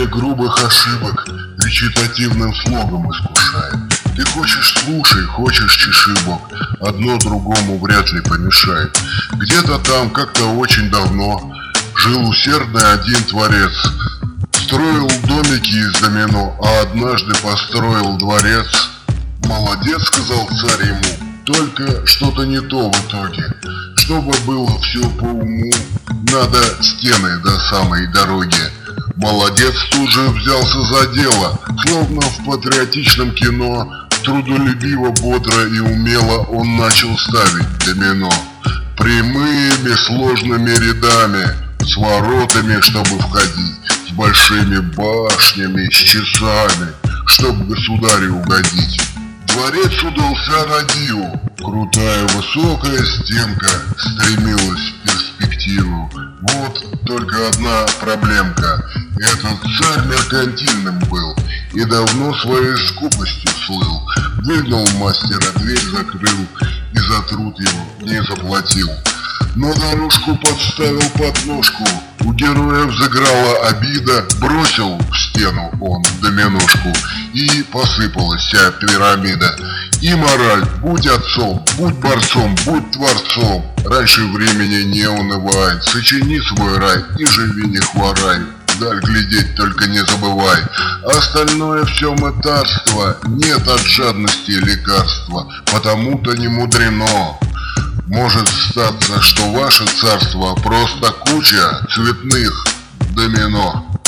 грубых ошибок речитативным слогом искушает. Ты хочешь — слушай, хочешь — чеши бок, одно другому вряд ли помешает. Где-то там, как-то очень давно, жил усердный один творец. Строил домики из домино, а однажды построил дворец. «Молодец», — сказал царь ему, — «только что-то не то в итоге. Чтобы было все по уму, надо стены до самой дороги». Молодец тут же взялся за дело, словно в патриотичном кино. Трудолюбиво, бодро и умело он начал ставить домино. Прямыми сложными рядами, с воротами, чтобы входить, с большими башнями, с часами, чтобы государю угодить. Дворец удался на диву, крутая высокая стенка стремилась в перспективу. Вот только одна проблемка: этот царь меркантильным был и давно своей скупостью слыл. Выгнал мастера, дверь закрыл и за труд его не заплатил. Но дорожку подставил под ножку, у героя взыграла обида. Бросил в стену он доминошку, и посыпалась вся пирамида. И мораль: будь отцом, будь борцом, будь творцом, раньше времени не унывай, сочини свой рай и живи, не хворай. Вдаль глядеть только не забывай, остальное все мытарство, нет от жадности лекарства, потому-то не мудрено. Может статься, что ваше царство просто куча цветных домино.